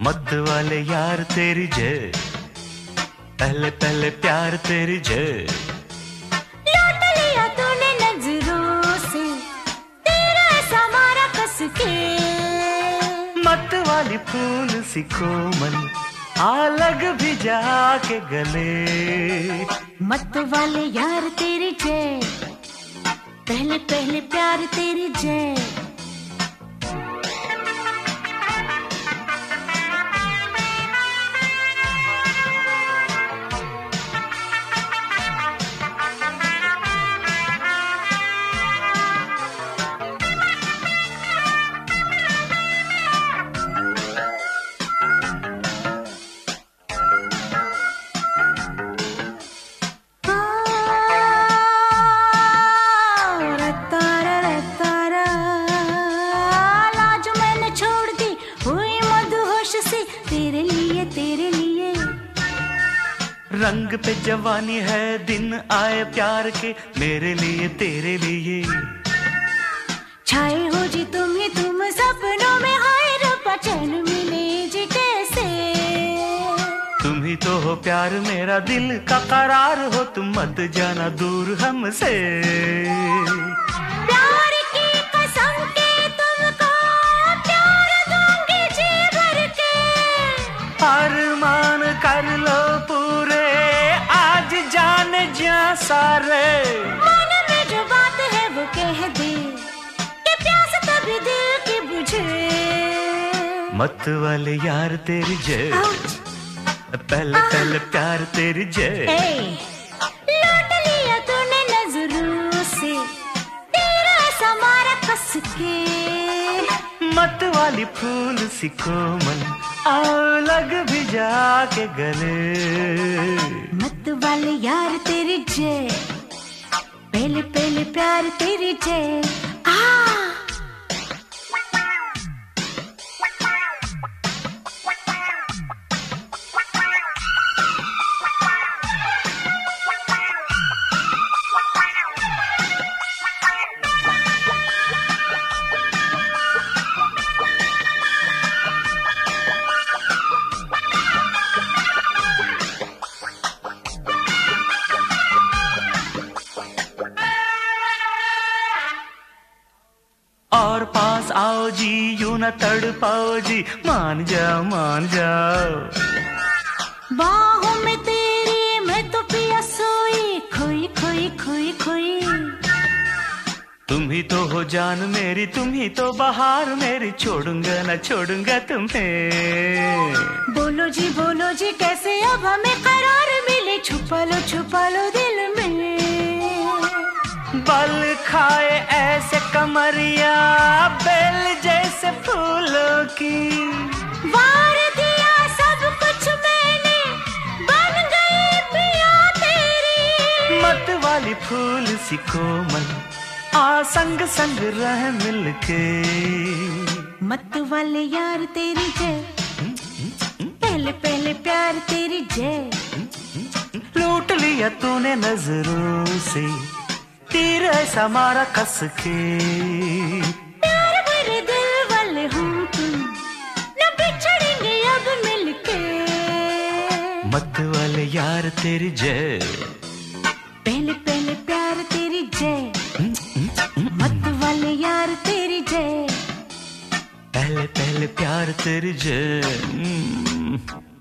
मत वाले यार तेरी जय, पहले पहले प्यार तेरी जय। लूट लिया तूने नजरों से, तेरा ऐसा मारा कस के। मत वाली फूल सी कोमल, आ लग भी जाके गले। मत वाले यार तेरी जय, पहले पहले प्यार तेरी जय। रंग पे जवानी है, दिन आए प्यार के, मेरे लिए तेरे लिए। छाए हो जी तुम ही तुम सपनों में, हाय रब्बा चैन मिले जी कैसे। तुम ही तो हो प्यार मेरा दिल का करार हो, तुम मत जाना दूर हमसे। प्यार की कसम के तुमको प्यार दूंगी जी भर के। अरमान कर लो पूरे, आज जान जा सारे। मन में जो बात है वो कह दे, कि प्यास तभी दिल की बुझे। मत वाले यार तेरी जय, पहले पहले प्यार तेरी जय। लूट लिया तूने नजरों से, तेरा ऐसा मारा कस के। मत वाली फूल सी कोमल, आओ लग भी जाके गले। मत वाले यार तेरी जय, पहले पहले प्यार तेरी जय। और पास आओ जी, यूं न तड़ पाओ जी, मान जाओ मान जाओ। बाहों में तेरी मैं तो पिया सोई, खोई खोई खोई खोई। तुम ही तो हो जान मेरी, तुम ही तो बहार मेरी, छोड़ूंगा न छोड़ूंगा तुम्हें। बोलो जी कैसे अब हमें करार मिले, छुपा लो दिल में। बल खाए ऐसे कमरिया, बेल जैसे फूलों की। वार दिया सब कुछ मैंने, बन गई पिया तेरी। मत वाली फूल सी कोमल, आ संग संग रह मिलके। मत वाले यार तेरी जय, पहले पहले प्यार तेरी जय। लूट लिया तूने नजरों से, तीर ऐसा मारा कस के। प्यार भरे दिल वाले हम तुम, न बिछड़ेंगे अब मिलके। मत वाले यार तेरी जय, पहले पहले प्यार तेरी जय। मत वाले यार तेरी जय, पहले पहले प्यार तेरी जय।